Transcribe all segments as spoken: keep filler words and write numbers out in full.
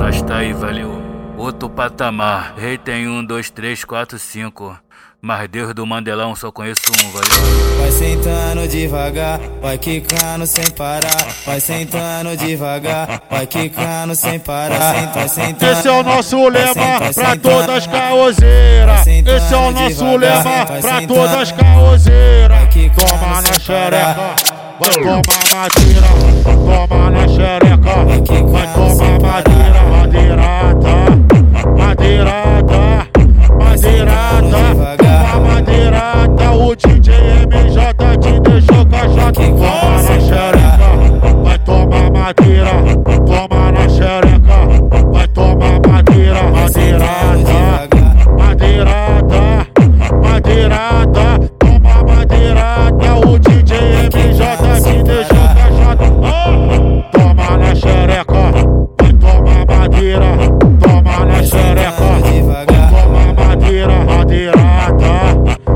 Arrasta aí, valeu. Outro patamar. Rei tem um, dois, três, quatro, cinco. Mas Deus do Mandelão só conheço um, valeu. Vai sentando devagar, vai quicando sem parar. Vai sentando devagar, vai quicando sem parar. Vai sentando. Esse é o nosso lema pra todas as caoseiras. Esse é o nosso lema pra todas as caoseiras. Toma na xereca, vai tomar madeira. Toma na xereca, vai tomar madeira. Madeirada, madeirada, madeirada. Toma madeirada, o D J M J te deixou caixota. Toma na xereca, vai tomar madeira. Toma na xereca, vai tomar madeira. Madeirada, madeirada, madeirada. Toma madeirada, o D J M J te deixou caixota. Toma na xereca, vai tomar madeira. Toma na xereca, toma madeira. Madeirada,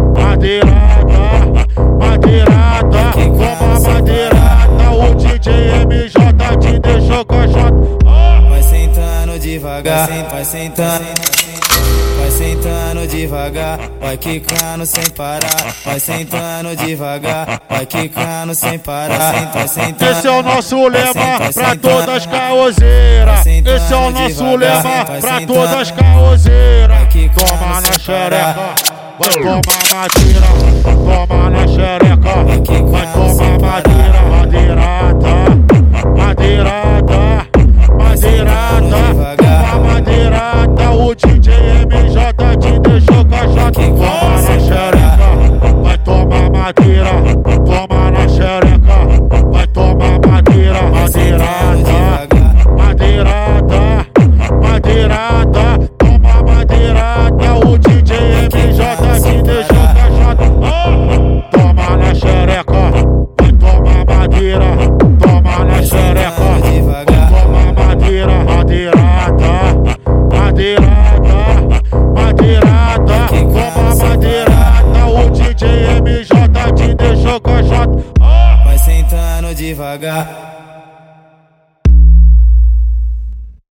madeirada, madeirada. Toma madeirada, o D J M J te deixou caixota. Vai sentando devagar, vai sentando. Vai sentando devagar, vai quicando sem parar. Vai sentando devagar, vai quicando sem parar. Vai sentando. Esse é o nosso lema pra todas as caoseiras. Esse é o nosso lema pra todas as caoseiras. Toma na xereca, vai tomar madeira. Toma na xereca, vai tomar madeira. Madeirada, madeirada, madeirada. Toma madeirada, o D J M J te deixou caixota. Toma na xereca, vai tomar madeira. Toma na xereca, vai tomar madeira. Madeirada, madeirada, madeirada. Toma madeirada, o D J M J te deixou caixota. Toma na xereca, vai tomar madeira. Toma na xereca, toma madeira. Madeirada, madeirada, madeirada. Toma madeirada, o D J M J te deixou caixota. Vai sentando devagar.